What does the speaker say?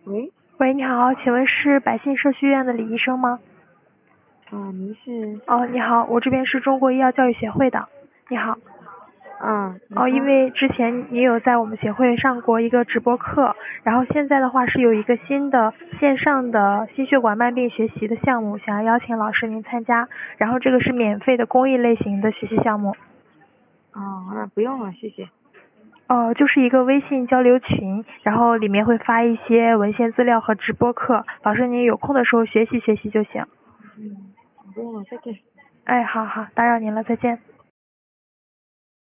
喂， 喂，你好，请问是百信社区院的李医生吗？ 您是？ 哦，你好，我这边是中国医药教育协会的。你好。哦， 你说。 因为之前你有在我们协会上过一个直播课，然后现在的话是有一个新的线上的心血管慢病学习的项目，想要邀请老师您参加，然后这个是免费的公益类型的学习项目。 那不用了，谢谢。 就是一个微信交流群，然后里面会发一些文献资料和直播课，老师您有空的时候学习学习就行。 不用了，再见。 哎，好好，打扰您了，再见。